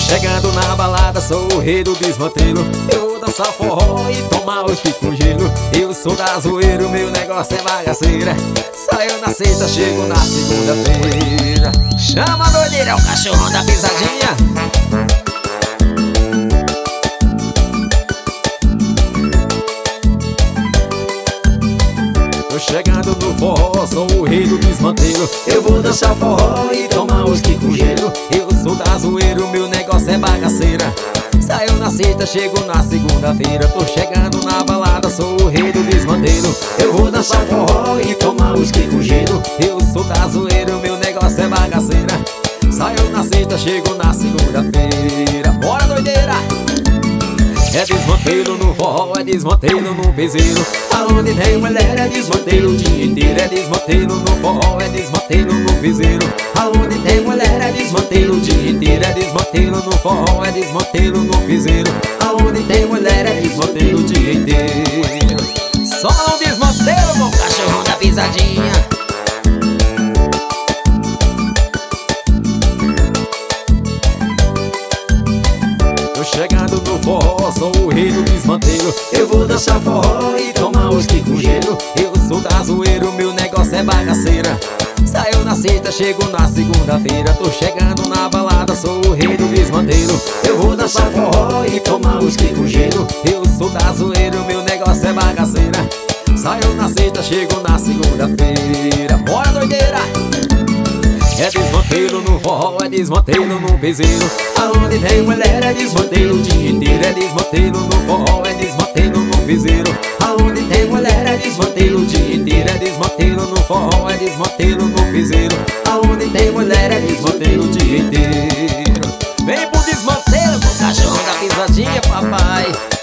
chegando na balada, sou o rei do desmantelo. Eu vou dançar forró e tomar os com gelo. Eu sou da zoeira, o meu negócio é bagaceira. Saio na sexta, chego na segunda-feira. Chama a doideira, é o cachorro da pisadinha. Tô chegando no forró, sou o rei do desmantelo. Eu vou dançar forró e tomar uns com gelo. Eu sou da zoeira, o meu negócio é bagaceira. Saiu na sexta, chego na segunda-feira. Tô chegando na balada, sou o rei do desmantelo. Eu vou dançar forró e tomar uns com gelo. Eu sou da zoeira, o meu negócio é bagaceira. Saiu na sexta, chego na segunda-feira. Bora, doideira! É desmantelo no forró, é desmantelo no piseiro. Aonde tem mulher é desmantelo o dia inteiro. É desmantelo no forró, é desmantelo no piseiro. Aonde tem mulher é desmantelo o dia inteiro. É desmantelo no forró, é desmantelo no piseiro. Aonde tem mulher é desmantelo o dia inteiro. Só no desmantelo com o cachorro da pisadinha. Chegando no forró, sou o rei do desmantelo. Eu vou dançar forró e tomar uns com gelo. Eu sou da zoeira, o meu negócio é bagaceira. Saiu na sexta, chego na segunda-feira. Tô chegando na balada, sou o rei do desmantelo. Eu vou dançar forró e tomar uns com gelo. Eu sou da zoeira, o meu negócio é bagaceira. Saiu na sexta, chego na segunda-feira. Bora, doideira! É desmantelo no forró, é desmantelo no piseiro. Aonde tem mulher é desmantelo o dia inteiro. É desmantelo no forró, é desmantelo no piseiro. Aonde tem mulher é desmantelo o dia inteiro. É desmantelo no forró, é desmantelo no piseiro. Aonde tem mulher é desmantelo o dia inteiro. Vem pro desmantelo com o cachorro da pisadinha, papai.